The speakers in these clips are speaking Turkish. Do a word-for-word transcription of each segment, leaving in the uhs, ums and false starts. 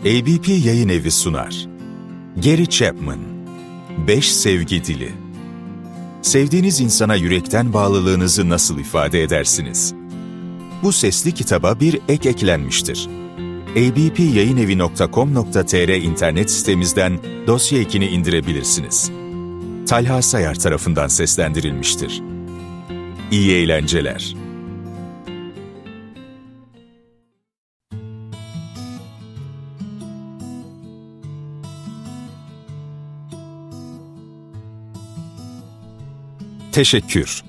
A B P Yayın Evi sunar. Gary Chapman, Beş Sevgi Dili. Sevdiğiniz insana yürekten bağlılığınızı nasıl ifade edersiniz? Bu sesli kitaba bir ek eklenmiştir. a b p yayın evi nokta com nokta t r internet sitemizden dosya ekini indirebilirsiniz. Talha Sayar tarafından seslendirilmiştir. İyi eğlenceler. Teşekkür.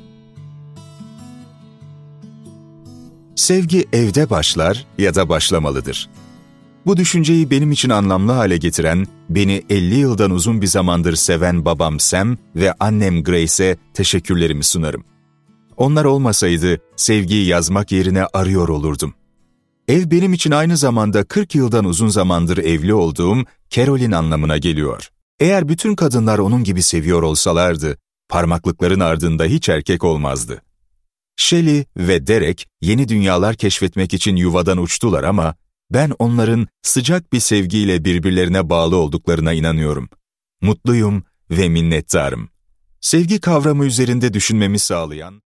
Sevgi evde başlar ya da başlamalıdır. Bu düşünceyi benim için anlamlı hale getiren, beni elli yıldan uzun bir zamandır seven babam Sam ve annem Grace'e teşekkürlerimi sunarım. Onlar olmasaydı sevgiyi yazmak yerine arıyor olurdum. Ev benim için aynı zamanda kırk yıldan uzun zamandır evli olduğum Carolyn anlamına geliyor. Eğer bütün kadınlar onun gibi seviyor olsalardı, parmaklıkların ardında hiç erkek olmazdı. Shelley ve Derek yeni dünyalar keşfetmek için yuvadan uçtular ama ben onların sıcak bir sevgiyle birbirlerine bağlı olduklarına inanıyorum. Mutluyum ve minnettarım. Sevgi kavramı üzerinde düşünmemi sağlayan